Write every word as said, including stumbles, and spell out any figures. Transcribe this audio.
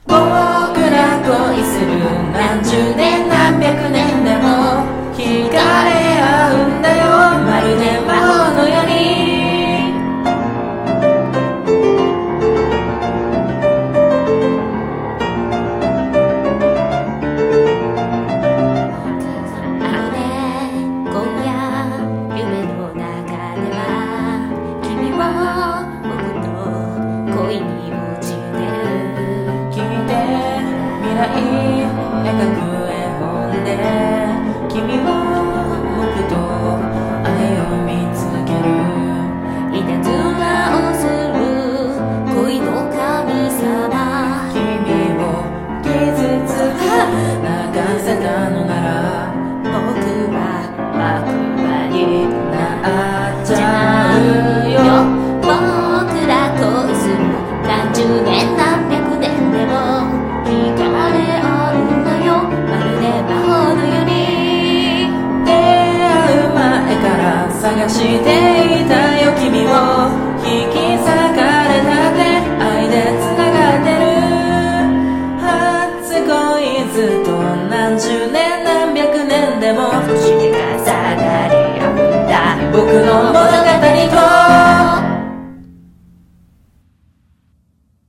僕ら恋する何十年何百年でも惹かれ合うんだよ、まるで魔法のように。描く絵本で君は僕と愛を見つける、 いたずらをする恋の神様、 君を傷つけ泣かせたのなら僕は悪魔になっちゃうよ。 僕ら恋する何十年何百年でも惹かれ合うんだよ、まるで魔法のように。 出会う前から探していたよ、君を引き裂かれたって愛で繋がってる。初恋ずっと何十年何百年でもそして重なり合うんだ僕のもの